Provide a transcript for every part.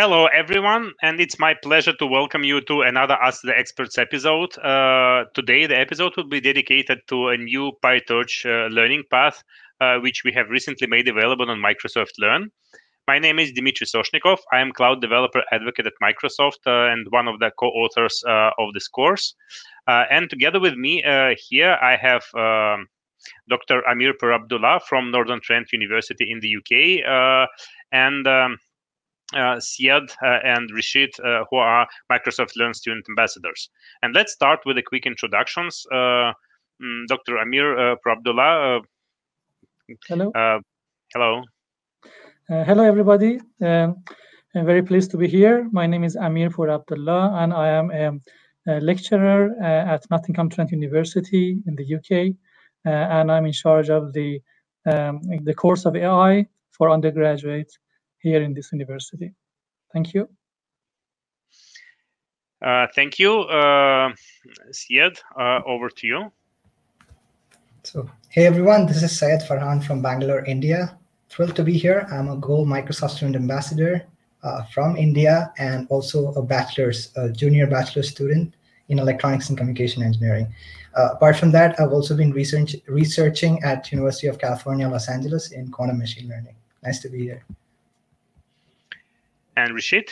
Hello, everyone, and it's my pleasure to welcome you to another Ask the Experts episode. Today, the episode will be dedicated to a new PyTorch learning path, which we have recently made available on Microsoft Learn. My name is Dmitry Soshnikov. I am Cloud Developer Advocate at Microsoft and one of the co-authors of this course. And together with me here, I have Dr. Amir Pur-Abdullah from Northern Trent University in the UK, and Syed and Rishit, who are Microsoft Learn student ambassadors. And let's start with the quick introductions. Dr. Amir Pur-Abdullah. Hello. Hello. Hello, everybody. I'm very pleased to be here. My name is Amir Pur-Abdullah, and I am a lecturer at Nottingham Trent University in the UK, and I'm in charge of the course of AI for undergraduates here in this university. Thank you. Thank you. Syed, over to you. So, hey everyone, this is Syed Farhan from Bangalore, India. Thrilled to be here. I'm a Gold Microsoft Student Ambassador from India and also a junior bachelor student in Electronics and Communication Engineering. Apart from that, I've also been researching at University of California, Los Angeles in quantum machine learning. Nice to be here. And Rishit?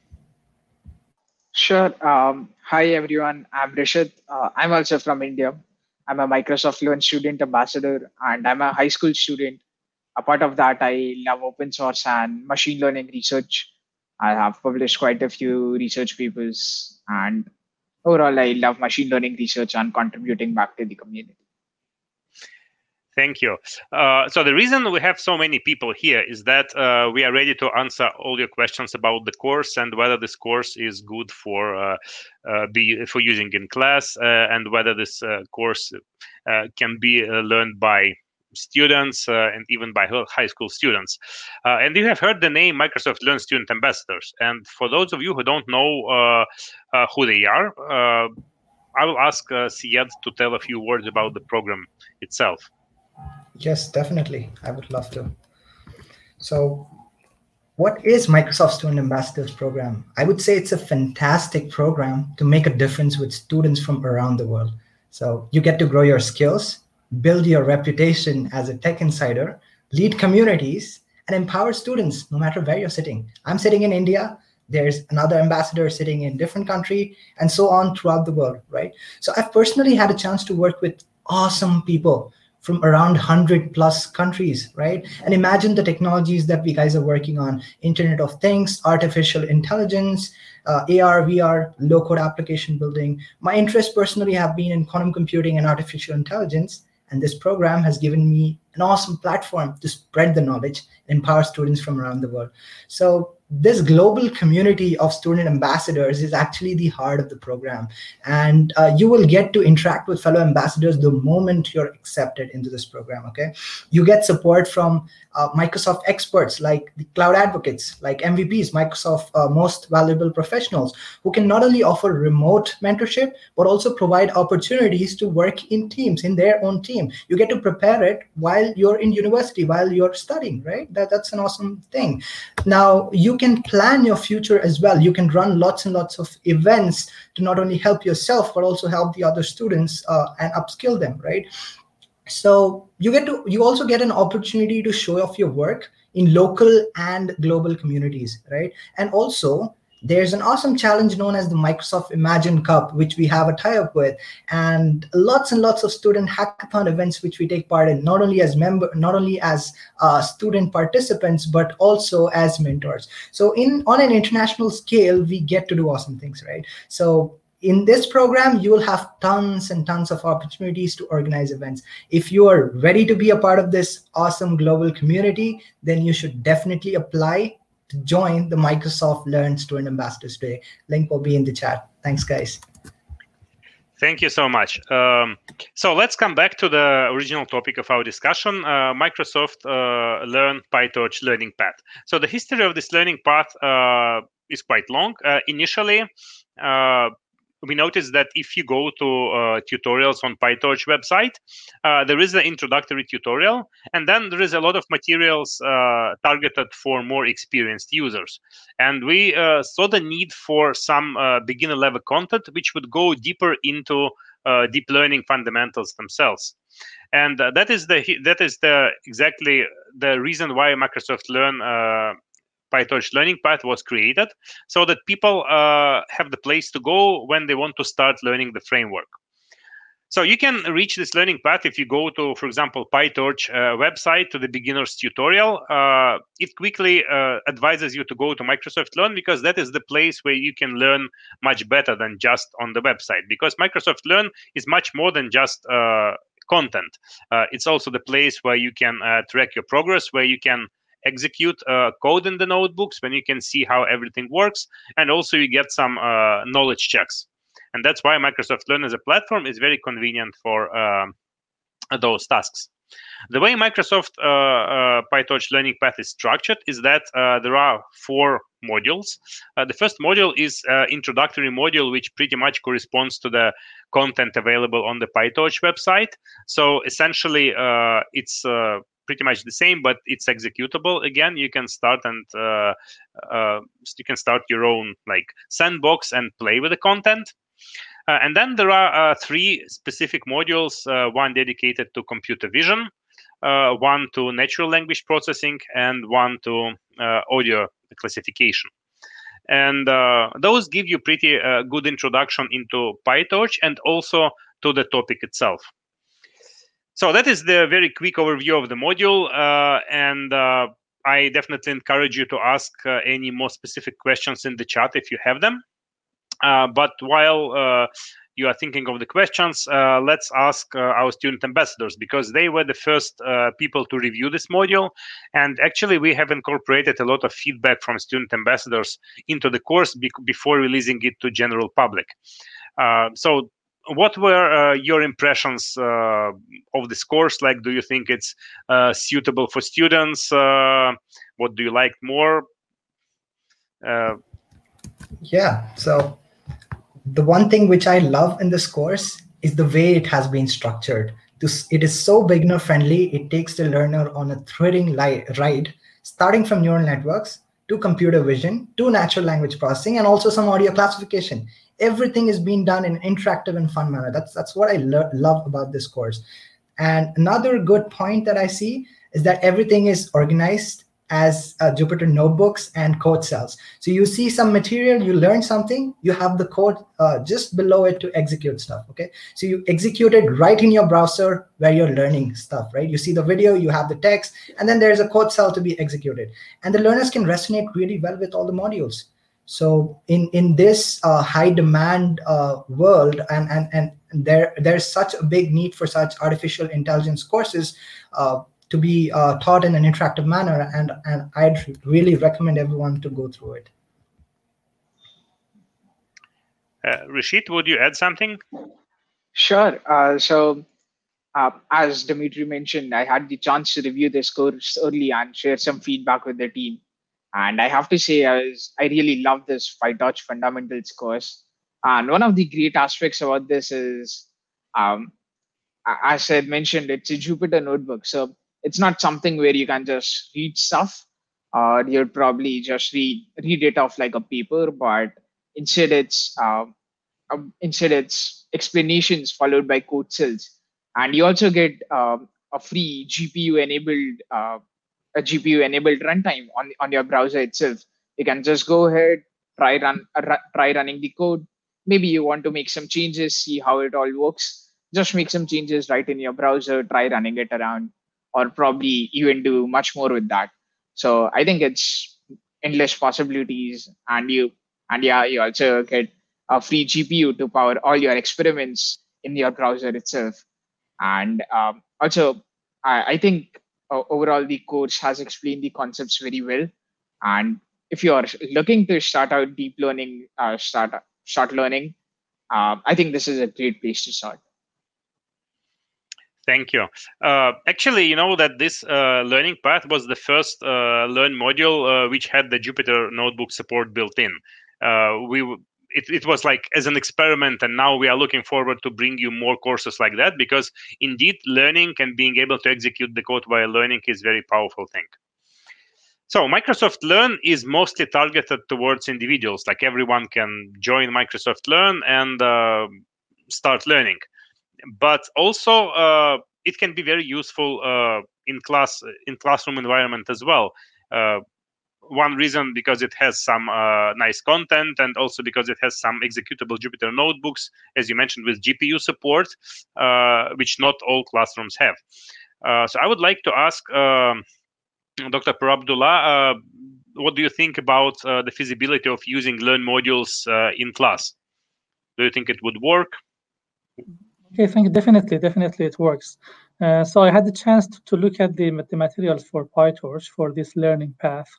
Sure. Hi, everyone. I'm Rishit. I'm also from India. I'm a Microsoft Learn student ambassador, and I'm a high school student. A part of that, I love open source and machine learning research. I have published quite a few research papers, and overall, I love machine learning research and contributing back to the community. Thank you. So the reason we have so many people here is that we are ready to answer all your questions about the course and whether this course is good for using in class and whether this course can be learned by students and even by high school students. And you have heard the name Microsoft Learn Student Ambassadors. And for those of you who don't know who they are, I will ask Syed to tell a few words about the program itself. Yes, definitely. I would love to. So what is Microsoft Student Ambassadors program? I would say it's a fantastic program to make a difference with students from around the world. So you get to grow your skills, build your reputation as a tech insider, lead communities, and empower students no matter where you're sitting. I'm sitting in India. There's another ambassador sitting in a different country, and so on throughout the world, right? So I've personally had a chance to work with awesome people from around 100 plus countries, right? And imagine the technologies that we guys are working on: Internet of Things, artificial intelligence, AR, VR, low-code application building. My interests personally have been in quantum computing and artificial intelligence, and this program has given me an awesome platform to spread the knowledge and empower students from around the world. So this global community of student ambassadors is actually the heart of the program. And you will get to interact with fellow ambassadors the moment you're accepted into this program, okay? You get support from Microsoft experts like the cloud advocates, like MVPs, Microsoft most valuable professionals, who can not only offer remote mentorship, but also provide opportunities to work in teams, in their own team. You get to prepare it while you're in university, while you're studying, right? That's an awesome thing. Now, you can plan your future as well. You can run lots and lots of events to not only help yourself, but also help the other students and upskill them, right? So you also get an opportunity to show off your work in local and global communities, right? And also, there's an awesome challenge known as the Microsoft Imagine Cup, which we have a tie-up with, and lots of student hackathon events which we take part in, not only as student participants, but also as mentors. So on an international scale, we get to do awesome things, right? So in this program, you will have tons and tons of opportunities to organize events. If you are ready to be a part of this awesome global community, then you should definitely apply to join the Microsoft Learn Student Ambassadors today. Link will be in the chat. Thanks, guys. Thank you so much. So let's come back to the original topic of our discussion, Microsoft Learn PyTorch learning path. So the history of this learning path is quite long. Initially, we noticed that if you go to tutorials on PyTorch website, there is an introductory tutorial, and then there is a lot of materials targeted for more experienced users. And we saw the need for some beginner level content which would go deeper into deep learning fundamentals themselves. And that is exactly the reason why Microsoft Learn PyTorch learning path was created, so that people have the place to go when they want to start learning the framework. So you can reach this learning path if you go to, for example, PyTorch website to the beginner's tutorial. It quickly advises you to go to Microsoft Learn, because that is the place where you can learn much better than just on the website. Because Microsoft Learn is much more than just content. It's also the place where you can track your progress, where you can execute code in the notebooks, when you can see how everything works, and also you get some knowledge checks. And that's why Microsoft Learn as a platform is very convenient for those tasks. The way Microsoft PyTorch learning path is structured is that there are 4 modules. The first module is introductory module, which pretty much corresponds to the content available on the PyTorch website. So essentially, it's pretty much the same, but it's executable. Again, you can start and you can start your own sandbox and play with the content. And then there are 3 specific modules, one dedicated to computer vision, one to natural language processing, and one to audio classification. And those give you pretty good introduction into PyTorch and also to the topic itself. So that is the very quick overview of the module, and I definitely encourage you to ask any more specific questions in the chat if you have them. But while you are thinking of the questions, let's ask our student ambassadors, because they were the first people to review this module. And actually, we have incorporated a lot of feedback from student ambassadors into the course before releasing it to general public. So what were your impressions of this course? Do you think it's suitable for students? What do you like more? Yeah, so the one thing which I love in this course is the way it has been structured. It is so beginner friendly. It takes the learner on a thrilling ride, starting from neural networks to computer vision to natural language processing and also some audio classification. Everything is being done in an interactive and fun manner. That's what I love about this course. And another good point that I see is that everything is organized as Jupyter notebooks and code cells. So you see some material, you learn something, you have the code just below it to execute stuff, okay? So you execute it right in your browser where you're learning stuff, right? You see the video, you have the text, and then there's a code cell to be executed. And the learners can resonate really well with all the modules. So in this high demand world, and there's such a big need for such artificial intelligence courses to be taught in an interactive manner, and I'd really recommend everyone to go through it. Rashid, would you add something? Sure. So as Dimitri mentioned, I had the chance to review this course early and share some feedback with the team. And I have to say, I really love this PyTorch Fundamentals course. And one of the great aspects about this is, as I mentioned, it's a Jupyter notebook. So it's not something where you can just read stuff, or you'd probably just read it off like a paper, but instead it's explanations followed by code cells. And you also get a free GPU-enabled runtime on your browser itself. You can just go ahead, try running the code. Maybe you want to make some changes, see how it all works. Just make some changes right in your browser, try running it around, or probably even do much more with that. So I think it's endless possibilities, and you also get a free GPU to power all your experiments in your browser itself. And also, I think overall the course has explained the concepts very well. And if you are looking to start out deep learning, start learning, I think this is a great place to start. Thank you. Actually, you know that this learning path was the first Learn module which had the Jupyter Notebook support built in. it was like as an experiment, and now we are looking forward to bring you more courses like that, because indeed learning and being able to execute the code while learning is very powerful thing. So Microsoft Learn is mostly targeted towards individuals, like everyone can join Microsoft Learn and start learning. But also it can be very useful in classroom environment as well. One reason, because it has some nice content, and also because it has some executable Jupyter notebooks, as you mentioned, with GPU support, which not all classrooms have. So I would like to ask Dr. Pour Abdullah, what do you think about the feasibility of using Learn modules in class? Do you think it would work? Okay, I think definitely it works. So I had the chance to look at the materials for PyTorch for this learning path.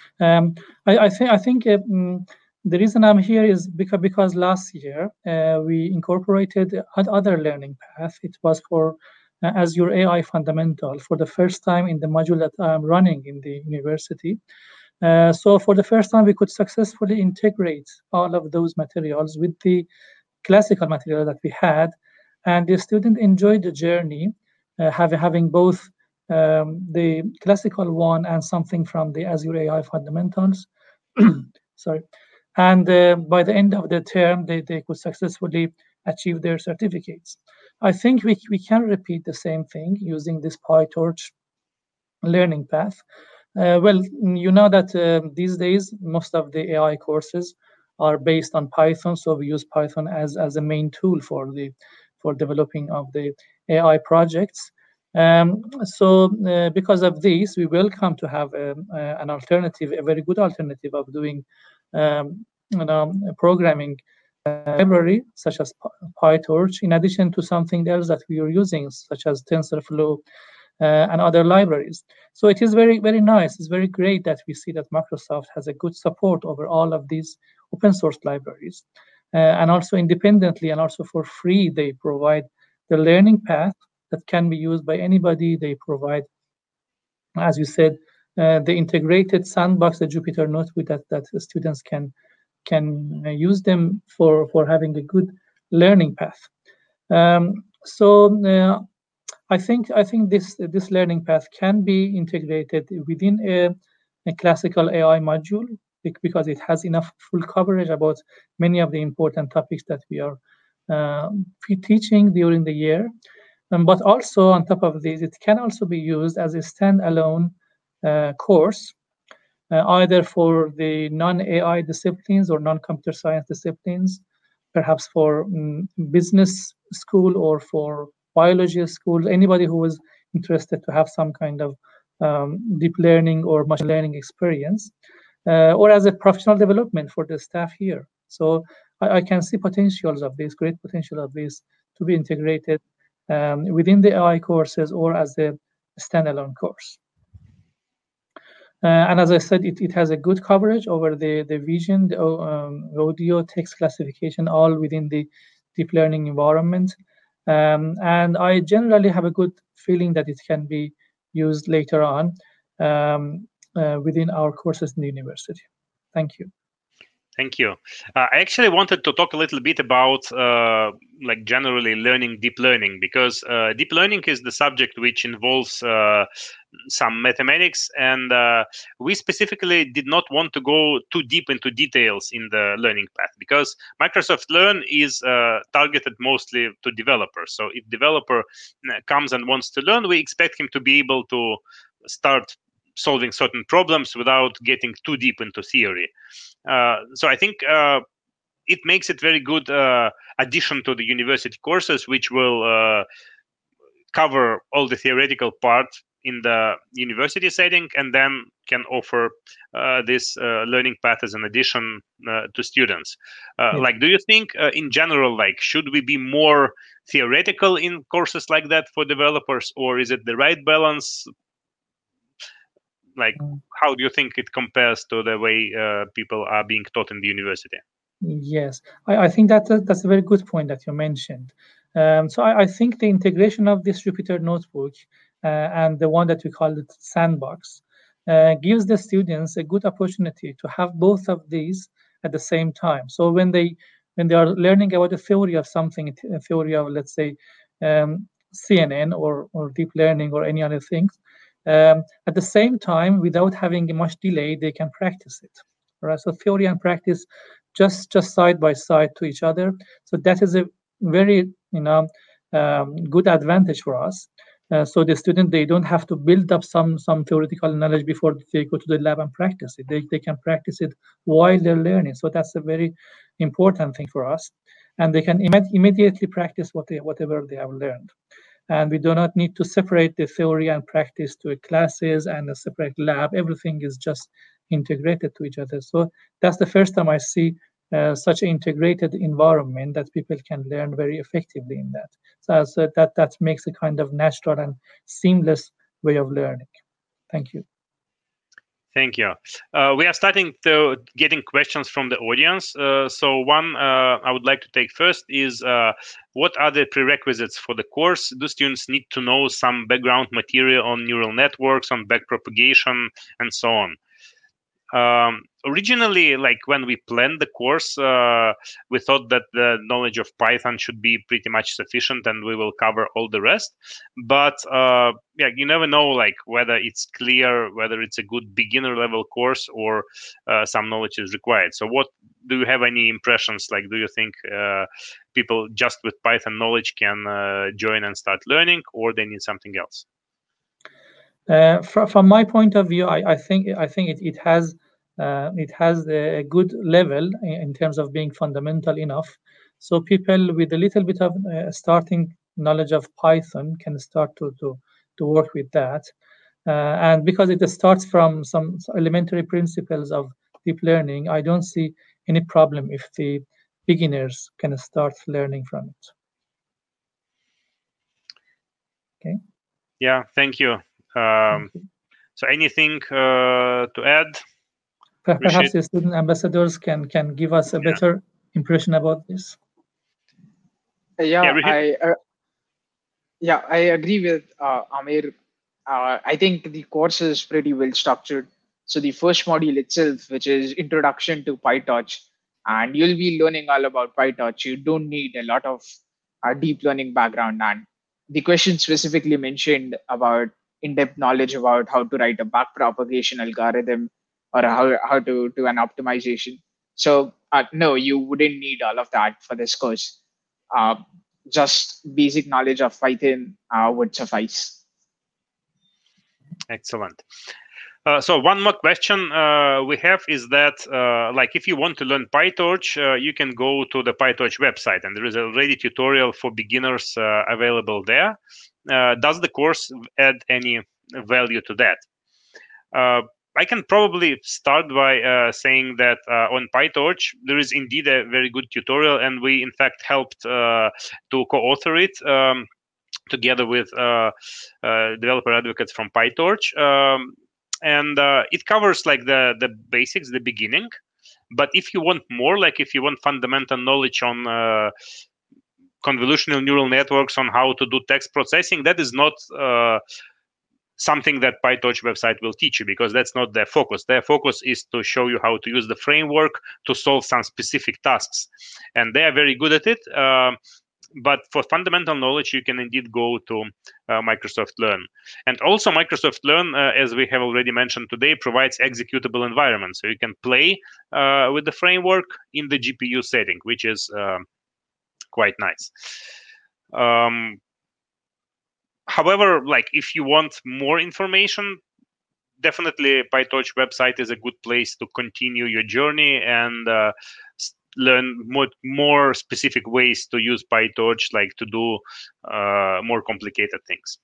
I think the reason I'm here is because last year we incorporated other learning path. It was for Azure AI Fundamental for the first time in the module that I'm running in the university. So for the first time, we could successfully integrate all of those materials with the classical material that we had, and the student enjoyed the journey, having both the classical one and something from the Azure AI Fundamentals. Sorry. And by the end of the term, they could successfully achieve their certificates. I think we can repeat the same thing using this PyTorch learning path. Well, you know that these days, most of the AI courses are based on Python, so we use Python as a main tool for developing of the AI projects. So because of this, we welcome to have an alternative, a very good alternative of doing programming library such as PyTorch, in addition to something else that we are using, such as TensorFlow and other libraries. So it is very, very nice. It's very great that we see that Microsoft has a good support over all of these open source libraries. And also independently and also for free, they provide the learning path that can be used by anybody. They provide, as you said, the integrated sandbox, the Jupyter Notebook that students can use them for having a good learning path. So I think this learning path can be integrated within a classical AI module, because it has enough full coverage about many of the important topics that we are teaching during the year. But also on top of this, it can also be used as a standalone course, either for the non-AI disciplines or non-computer science disciplines, perhaps for business school or for biology school, anybody who is interested to have some kind of deep learning or machine learning experience, or as a professional development for the staff here. So I can see potentials of this, great potential of this to be integrated within the AI courses or as a standalone course. And as I said, it has a good coverage over the vision, the audio, text classification, all within the deep learning environment. And I generally have a good feeling that it can be used later on within our courses in the university. Thank you. Thank you. I actually wanted to talk a little bit about like generally learning deep learning, because deep learning is the subject which involves some mathematics, and we specifically did not want to go too deep into details in the learning path, because Microsoft Learn is targeted mostly to developers. So if developer comes and wants to learn, we expect him to be able to start solving certain problems without getting too deep into theory. So I think it makes it very good addition to the university courses, which will cover all the theoretical part in the university setting, and then can offer this learning path as an addition to students. Like, do you think in general, like, should we be more theoretical in courses like that for developers, or is it the right balance? Like, how do you think it compares to the way people are being taught in the university? Yes, I think that's a very good point that you mentioned. So I think the integration of this Jupyter Notebook and the one that we call it Sandbox gives the students a good opportunity to have both of these at the same time. So when they when they are learning about the theory of something, a theory of, let's say, CNN or deep learning or any other things, at the same time, without having much delay, they can practice it. Right? So theory and practice just side by side to each other. So that is a very good advantage for us. So the student, they don't have to build up some theoretical knowledge before they go to the lab and practice it. They can practice it while they're learning. So that's a very important thing for us. And they can immediately practice whatever they have learned. And we do not need to separate the theory and practice to classes and a separate lab. Everything is just integrated to each other. So that's the first time I see such an integrated environment that people can learn very effectively in that. So that makes a kind of natural and seamless way of learning. Thank you. Thank you. We are starting to getting questions from the audience. So one I would like to take first is, what are the prerequisites for the course? Do students need to know some background material on neural networks, on backpropagation, and so on? Originally, like when we planned the course, we thought that the knowledge of Python should be pretty much sufficient and we will cover all the rest. But yeah, you never know, like whether it's clear, whether it's a good beginner level course or some knowledge is required. So what do you have any impressions? Like, do you think people just with Python knowledge can join and start learning, or they need something else? From my point of view, I think it has a good level in terms of being fundamental enough. So people with a little bit of starting knowledge of Python can start to work with that. And because it starts from some elementary principles of deep learning, I don't see any problem if the beginners can start learning from it. Okay. Yeah, thank you. So anything to add? Perhaps the student ambassadors can give us a better impression about this. Yeah, I agree with Amir. I think the course is pretty well structured. So the first module itself, which is Introduction to PyTorch, and you'll be learning all about PyTorch. You don't need a lot of deep learning background. And the question specifically mentioned about in-depth knowledge about how to write a backpropagation algorithm or how to do an optimization. So no, you wouldn't need all of that for this course. Just basic knowledge of Python would suffice. Excellent. So one more question we have is that, like, if you want to learn PyTorch, you can go to the PyTorch website, and there is already tutorial for beginners available there. Does the course add any value to that? I can probably start by saying that on PyTorch, there is indeed a very good tutorial, and we, in fact, helped to co-author it together with developer advocates from PyTorch. And it covers like the basics, the beginning. But if you want more, like if you want fundamental knowledge on convolutional neural networks, on how to do text processing, that is not something that PyTorch website will teach you, because that's not their focus. Their focus is to show you how to use the framework to solve some specific tasks. And they are very good at it. But for fundamental knowledge, you can indeed go to Microsoft Learn. And also Microsoft Learn, as we have already mentioned today, provides executable environment. So you can play with the framework in the GPU setting, which is quite nice. However, like if you want more information, definitely PyTorch website is a good place to continue your journey and learn more specific ways to use PyTorch, like to do more complicated things.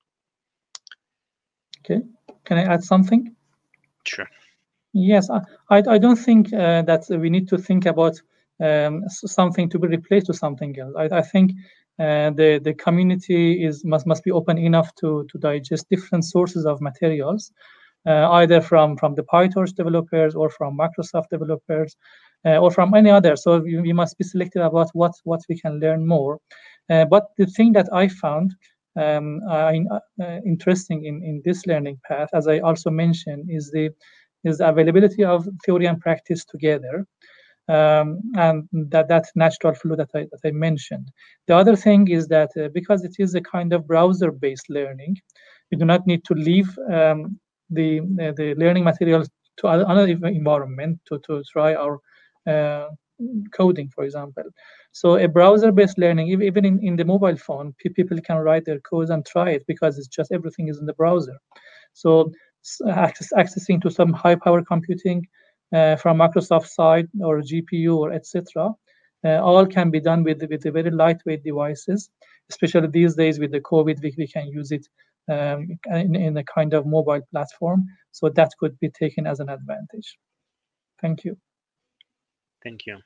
Okay, can I add something? Sure. Yes, I don't think that we need to think about something to be replaced to something else. I think the community must be open enough to digest different sources of materials, either from the PyTorch developers or from Microsoft developers or from any other. So we must be selective about what we can learn more. But the thing that I found interesting in this learning path, as I also mentioned, is the availability of theory and practice together. and that natural flow that I mentioned. The other thing is that because it is a kind of browser-based learning, we do not need to leave the learning materials to another environment to try our coding, for example. So a browser-based learning, even in the mobile phone, people can write their codes and try it because it's just everything is in the browser. So accessing to some high-power computing from Microsoft side or GPU or etc. All can be done with the very lightweight devices, especially these days with the COVID, we can use it in a kind of mobile platform. So that could be taken as an advantage. Thank you. Thank you.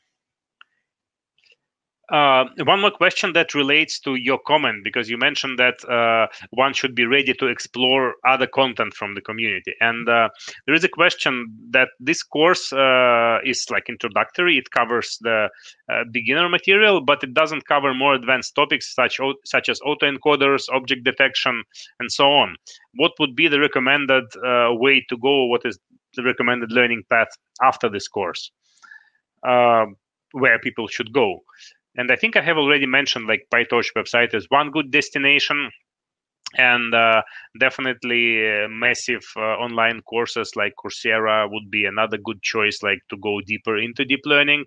One more question that relates to your comment, because you mentioned that one should be ready to explore other content from the community. And there is a question that this course is like introductory. It covers the beginner material, but it doesn't cover more advanced topics such as autoencoders, object detection, and so on. What would be the recommended way to go? What is the recommended learning path after this course? Where people should go? And I think I have already mentioned like PyTorch website is one good destination, and definitely massive online courses like Coursera would be another good choice, like to go deeper into deep learning.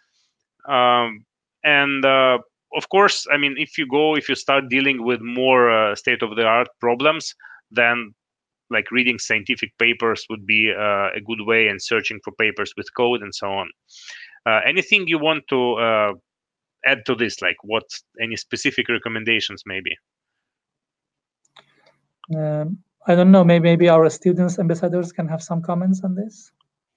And of course, I mean, if you start dealing with more state-of-the-art problems, then like reading scientific papers would be a good way, and searching for papers with code and so on. Anything you want to add to this, like any specific recommendations maybe? I don't know, maybe our students ambassadors can have some comments on this.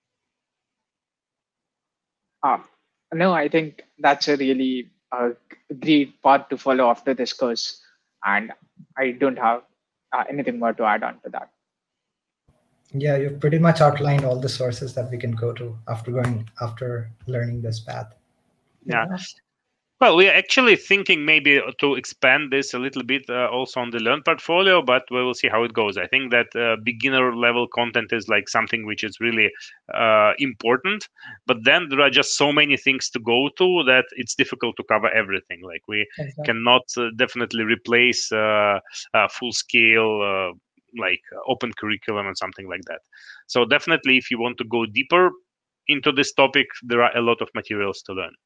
No, I think that's a really great path to follow after this course, and I don't have anything more to add on to that. Yeah, you've pretty much outlined all the sources that we can go to after learning this path. Yeah. Well, we are actually thinking maybe to expand this a little bit also on the Learn portfolio, but we will see how it goes. I think that beginner level content is like something which is really important, but then there are just so many things to go to that it's difficult to cover everything. Like we cannot definitely replace full scale like open curriculum and something like that. So definitely, if you want to go deeper into this topic, there are a lot of materials to learn.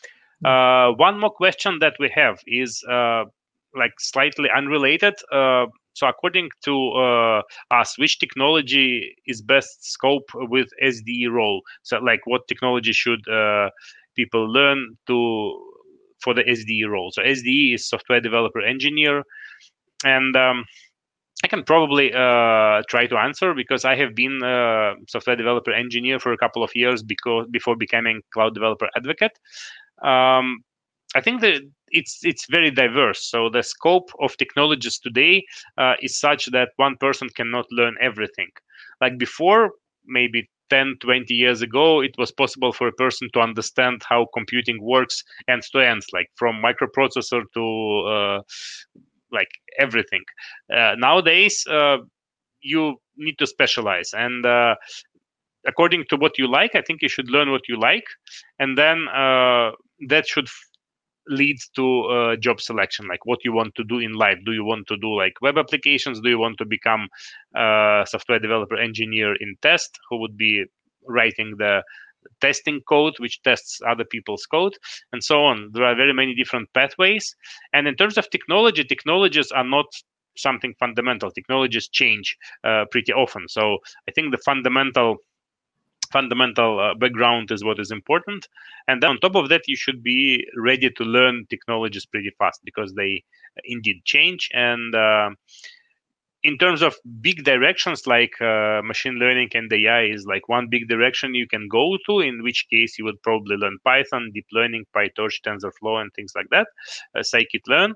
One more question that we have is like slightly unrelated. So according to us, which technology is best scope with SDE role? So like what technology should people learn for the SDE role? So SDE is software developer engineer, and I can probably try to answer, because I have been a software developer engineer for a couple of years before becoming cloud developer advocate. I think that it's very diverse. So the scope of technologies today is such that one person cannot learn everything. Like before, maybe 10, 20 years ago, it was possible for a person to understand how computing works end to end, like from microprocessor to like everything. Nowadays, you need to specialize, and according to what you like, I think you should learn what you like, and then that should lead to job selection, like what you want to do in life. Do you want to do like web applications? Do you want to become a software developer engineer in test, who would be writing the testing code which tests other people's code, and so on? There are very many different pathways. And in terms of technologies are not something fundamental. Technologies change pretty often. So I think the fundamental background is what is important, and then on top of that you should be ready to learn technologies pretty fast, because they indeed change. And in terms of big directions, like machine learning and AI is like one big direction you can go to, in which case you would probably learn Python, deep learning, PyTorch, TensorFlow, and things like that, scikit-learn.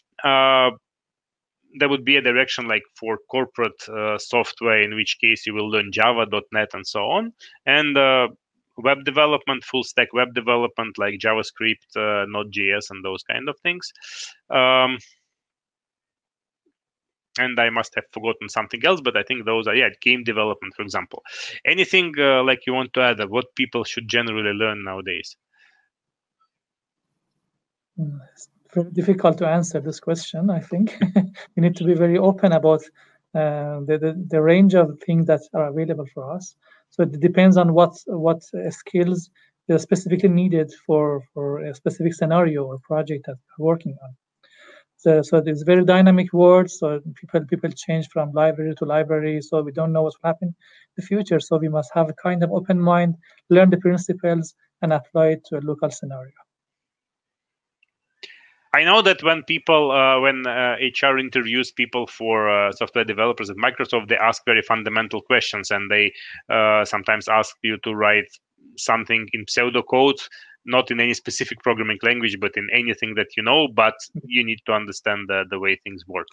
There would be a direction like for corporate software, in which case you will learn Java, .NET, and so on. And web development, full stack web development, like JavaScript, Node.js, and those kind of things. and I must have forgotten something else, but I think those are, game development, for example. Anything like you want to add of what people should generally learn nowadays? It's very difficult to answer this question, I think. We need to be very open about the range of things that are available for us. So it depends on what skills are specifically needed for a specific scenario or project that we're working on. So it's very dynamic world. So people change from library to library. So we don't know what will happen in the future. So we must have a kind of open mind, learn the principles, and apply it to a local scenario. I know that when people, when HR interviews people for software developers at Microsoft, they ask very fundamental questions, and they sometimes ask you to write something in pseudocode, not in any specific programming language, but in anything that you know. But you need to understand the way things work.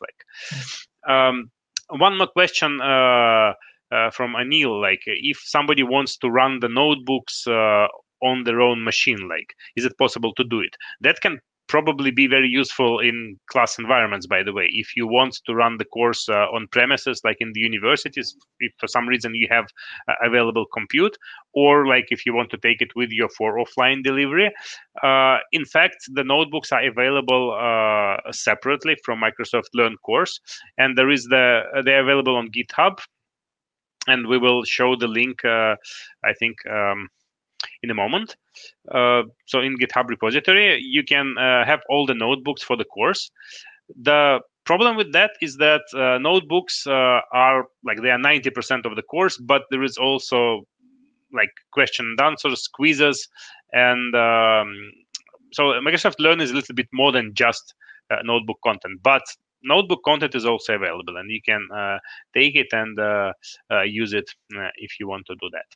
One more question from Anil: like, if somebody wants to run the notebooks on their own machine, like, is it possible to do it? That can probably be very useful in class environments, by the way. If you want to run the course on premises, like in the universities, if for some reason you have available compute, or like if you want to take it with you for offline delivery. In fact, the notebooks are available separately from Microsoft Learn course, and they're available on GitHub, and we will show the link, I think, in a moment. So in GitHub repository, you can have all the notebooks for the course. The problem with that is that notebooks are like, they are 90% of the course, but there is also like question and answers, quizzes, and so Microsoft Learn is a little bit more than just notebook content, but notebook content is also available, and you can take it and use it if you want to do that.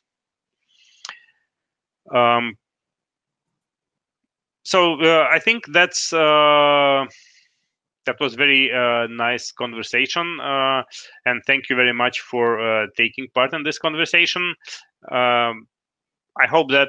So I think that was very nice conversation, and thank you very much for taking part in this conversation. I hope that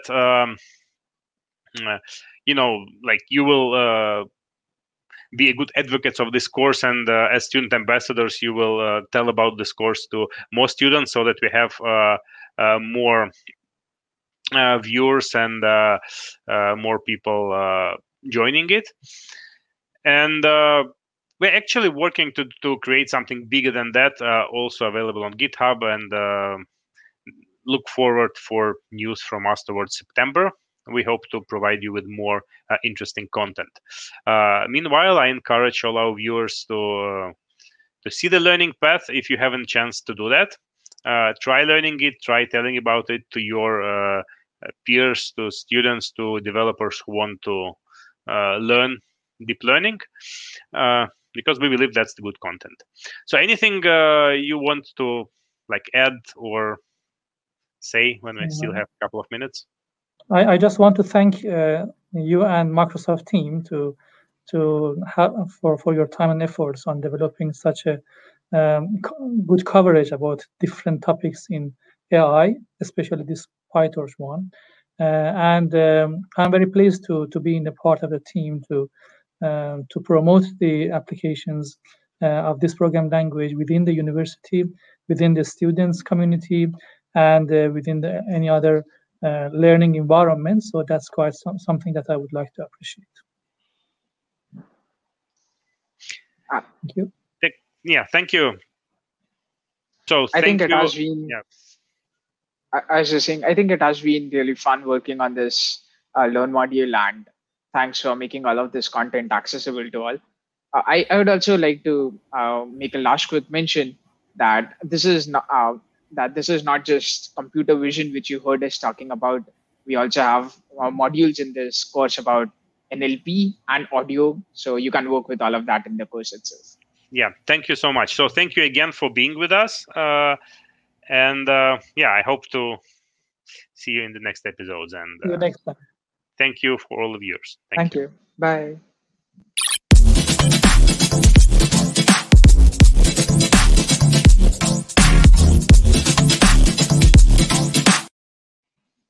like, you will be a good advocates of this course, and as student ambassadors, you will tell about this course to more students, so that we have more viewers and more people joining it. And we're actually working to create something bigger than that, also available on GitHub, and look forward for news from us towards September. We hope to provide you with more interesting content. Meanwhile, I encourage all our viewers to see the learning path if you haven't a chance to do that. Try learning it, try telling about it to your peers, to students, to developers who want to learn deep learning, because we believe that's the good content. So anything you want to like add or say when we still have a couple of minutes? I just want to thank you and Microsoft team for your time and efforts on developing such a good coverage about different topics in AI, especially this PyTorch one. And I'm very pleased to be in a part of the team to promote the applications of this program language within the university, within the students community, and within any other learning environment. So that's quite something that I would like to appreciate. Thank you. Thank you. So I think it has been. Yeah. I was just saying, I think it has been really fun working on this Learn module, and thanks for making all of this content accessible to all. I would also like to make a last quick mention that this is not just computer vision, which you heard us talking about. We also have modules in this course about NLP and audio, so you can work with all of that in the course itself. Yeah, thank you so much. So thank you again for being with us. And I hope to see you in the next episodes. And see you next time. Thank you for all the viewers. Thank you. Bye.